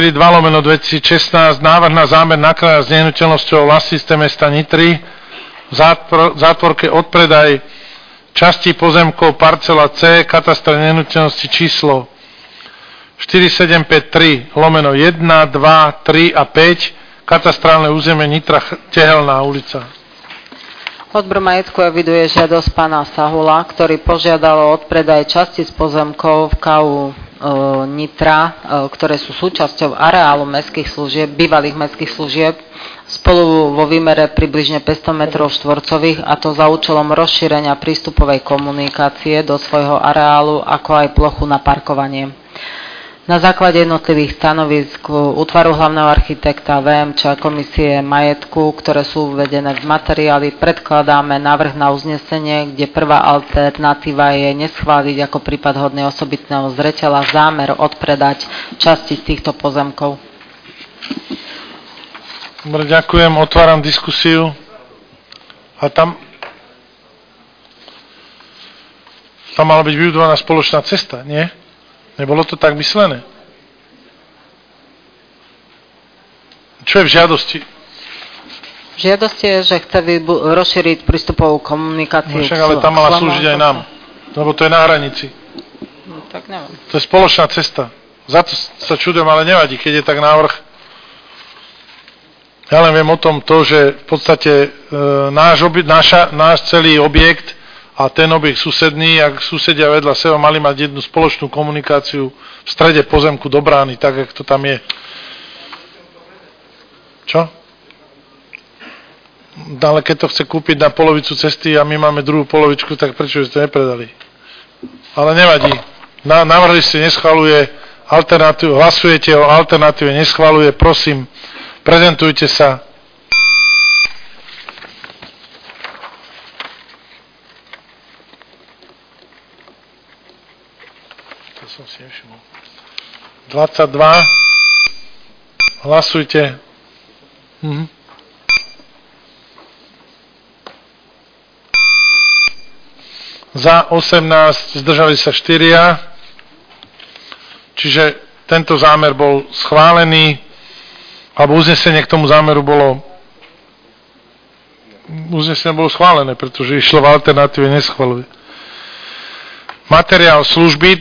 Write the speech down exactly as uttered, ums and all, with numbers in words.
dva lomeno dvetisícšestnásť, návrh na zámer nakladania s nehnuteľnosťou vlastníctve mesta Nitry, v zátvor, zátvorke odpredaj časti pozemkov parcela C, katastra nehnuteľnosti číslo štyri sedem päť tri lomeno jeden, dva, tri a päť, katastrálne územie Nitra Tehelná ulica. Odbor majetku eviduje žiadosť pána Sahula, ktorý požiadal o odpredaj časti z pozemkov v ká ú Nitra, ktoré sú súčasťou areálu mestských služieb, bývalých mestských služieb, spolu vo výmere približne päťsto metrov štvorcových, a to za účelom rozšírenia prístupovej komunikácie do svojho areálu, ako aj plochu na parkovanie. Na základe jednotlivých stanovisk útvaru hlavného architekta vé em čé a komisie majetku, ktoré sú uvedené v materiáli, predkladáme návrh na uznesenie, kde prvá alternatíva je neschváliť ako prípad hodný osobitného zreteľa zámer odpredať časti z týchto pozemkov. Dobre, ďakujem, otváram diskusiu. A tam tam mala byť vybudovaná spoločná cesta, nie? Nebolo to tak myslené? Čo je v žiadosti? V žiadosti je, že chce vybu- rozšíriť prístupovú komunikáciu. No však, ale tam mala slúžiť aj nám. Lebo to je na hranici. No, tak neviem. To je spoločná cesta. Za to sa čudujem, ale nevadí, keď je tak návrh. Ja len viem o tom to, že v podstate e, náš, obi- naša, náš celý objekt a ten objekt susedný, ak susedia vedľa seba mali mať jednu spoločnú komunikáciu v strede pozemku do brány, tak, jak to tam je. Čo? Ale keď to chce kúpiť na polovicu cesty a my máme druhú polovičku, tak prečo ste to nepredali? Ale nevadí. Na, navrhli ste, neschvaluje alternatívu, hlasujete o alternatíve, neschvaluje, prosím, prezentujte sa. Som si nevšimol. dvadsaťdva. Hlasujte. Mhm. Za osemnásť, zdržali sa štyria. Čiže tento zámer bol schválený, alebo uznesenie k tomu zámeru bolo uznesenie bolo schválené, pretože išlo v alternatíve, neschvaľuje. Materiál služby